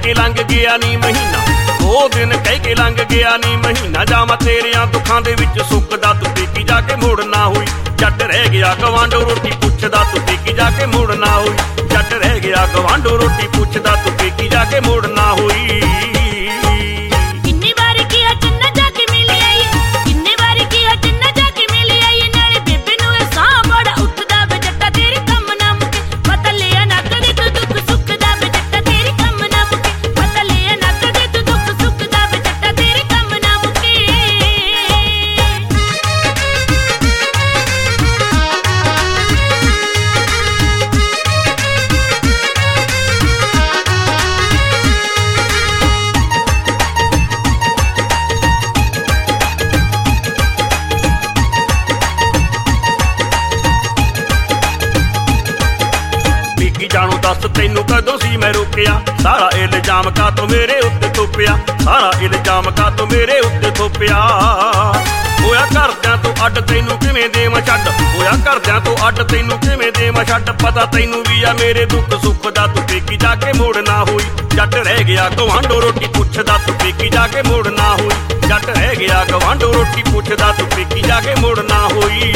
के लंघ गया नी महीना, 2 दिन कह के लंघ गया नी महीना। जावां तेरियां दुखां दे विच सुखदा तू पेकी जाके मुड़ ना होई। जट रह गया गवांढो रोटी पुछदा तू पेकी जाके मुड़ ना होई। जट रह गया गवांढो रोटी पुछदा तू पेकी जाके मुड़ ना होई। जाणू दस तैनू कदों सी मैं रोकिया, सारा इल्जाम का तो मेरे उत्ते थोपिया। सारा इल्जाम का तो मेरे उत्ते थोपिया। होया घरदियां तो अड्ड तैनू किवें देवां छड्ड, होया घरदियां तो अड्ड तैनू किवें देवां छड्ड। पता तैनू भी आ मेरे दुख सुख दा तू पेकी जाके मुड़ ना होई। जट रह गया गवांढो रोटी पुछदा तू पेकी जाके मुड़ ना होई। जट रह गया गवांढो रोटी पुछदा तू पेकी जाके मुड़ ना होई।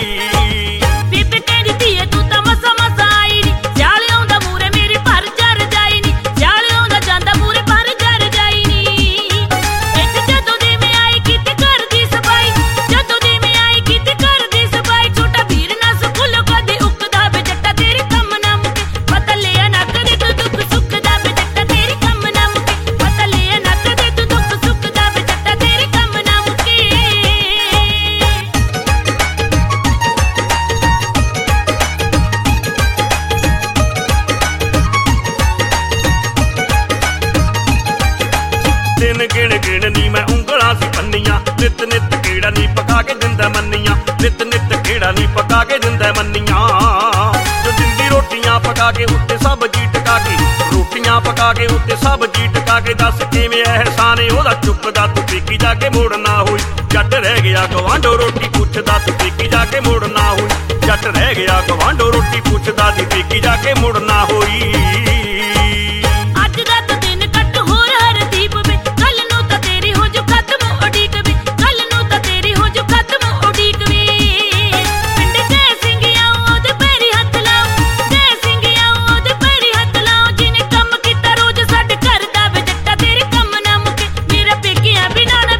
दिन गिण गिण नी मैं ਉਂਗਲਾਂ सी ਪੰਨੀਆਂ, ਨਿਤ ਨਿਤ ਕਿਹੜਾ ਨੀ ਪਕਾ ਕੇ ਦਿੰਦਾ ਮੰਨੀਆਂ। ਨਿਤ ਨਿਤ ਕਿਹੜਾ ਨੀ ਪਕਾ ਕੇ ਦਿੰਦਾ ਮੰਨੀਆਂ। ਜੋ ਦਿੰਦੀ ਰੋਟੀਆਂ ਪਕਾ ਕੇ ਉੱਤੇ ਸਬਜ਼ੀ ਟਕਾ ਕੇ, ਰੋਟੀਆਂ ਪਕਾ ਕੇ ਉੱਤੇ ਸਬਜ਼ੀ ਟਕਾ ਕੇ। ਦੱਸ ਕਿਵੇਂ ਅਹਿਸਾਨ ਏ ਉਹਦਾ ਚੁੱਕਦਾ ਤੂੰ ਪੇਕੀ ਜਾ ਕੇ ਮੁੜ ਨਾ ਹੋਈ। ਜੱਟ ਰਹਿ ਗਿਆ ਗਵਾਂਢੋ ਰੋਟੀ ਪੁੱਛਦਾ ਤੂੰ ਪੇਕੀ ਜਾ ਕੇ ਮੁੜ ਨਾ ਹੋਈ। ਜੱਟ ਰਹਿ ਗਿਆ ਗਵਾਂਢੋ ਰੋਟੀ ਪੁੱਛਦਾ ਤੂੰ ਪੇਕੀ ਜਾ ਕੇ ਮੁੜ ਨਾ ਹੋਈ।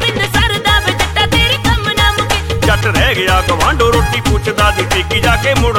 गवांढो रोटी पुछदा दी पेकी जाके मुड़